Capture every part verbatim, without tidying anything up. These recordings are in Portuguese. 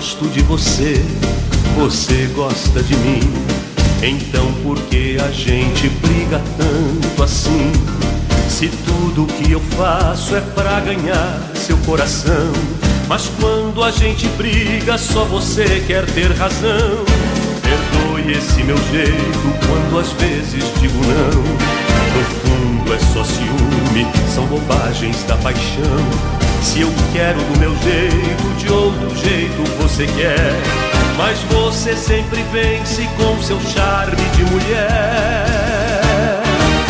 gosto de você, você gosta de mim. Então por que a gente briga tanto assim? Se tudo que eu faço é pra ganhar seu coração, mas quando a gente briga só você quer ter razão. Perdoe esse meu jeito quando às vezes digo não. No fundo é só ciúme, são bobagens da paixão. Se eu quero do meu jeito, de outro jeito você quer, mas você sempre vence com seu charme de mulher.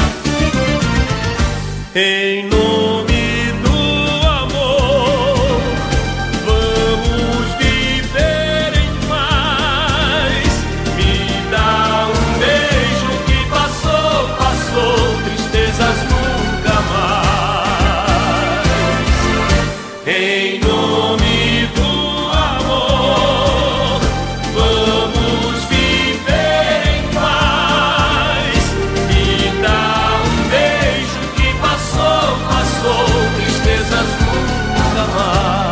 Em nome do amor, vamos viver em paz. Me dá um beijo que passou, passou, tristezas nunca mais. Em nome do amor, vamos viver em paz. Me dá um beijo que passou, passou, tristezas nunca mais.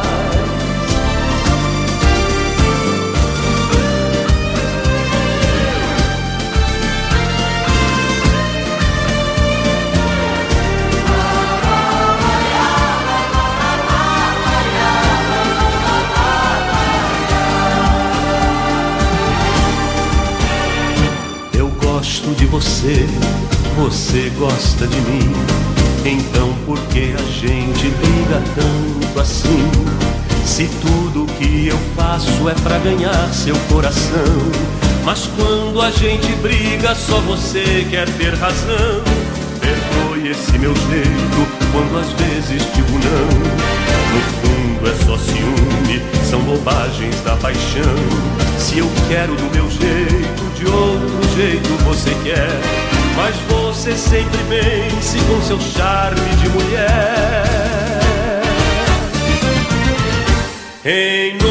Eu gosto de você, você gosta de mim. Então por que a gente briga tanto assim? Se tudo que eu faço é pra ganhar seu coração, mas quando a gente briga só você quer ter razão. Perdoe esse meu jeito quando às vezes digo não. No fundo é só ciúme, são bobagens da paixão. Se eu quero do meu jeito, de outro jeito você quer, mas você sempre vence com seu charme de mulher. Em